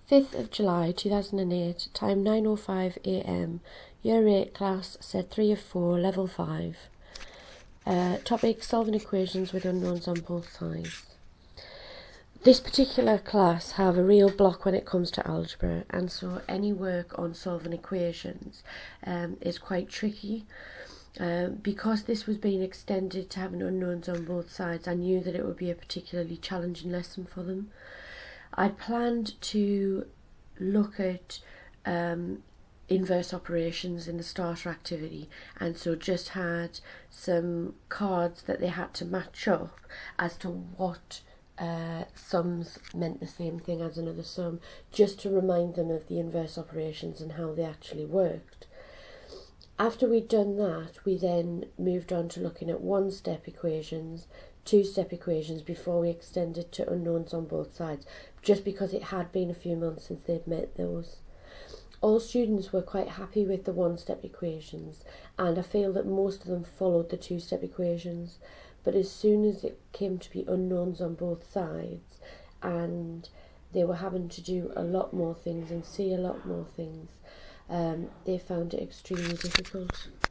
5th of July 2008, time 9:05 a.m, Year 8 class, set 3 of 4, level 5. Topic, solving equations with unknowns on both sides. This particular class have a real block when it comes to algebra, and so any work on solving equations is quite tricky. Because this was being extended to having unknowns on both sides, I knew that it would be a particularly challenging lesson for them. I'd planned to look at inverse operations in the starter activity, and so just had some cards that they had to match up as to what sums meant the same thing as another sum, just to remind them of the inverse operations and how they actually worked. After we'd done that, we then moved on to looking at one-step equations, two-step equations, before we extended to unknowns on both sides, just because it had been a few months since they'd met those. All students were quite happy with the one-step equations, and I feel that most of them followed the two-step equations, but as soon as it came to be unknowns on both sides, and they were having to do a lot more things and see a lot more things, they found it extremely difficult.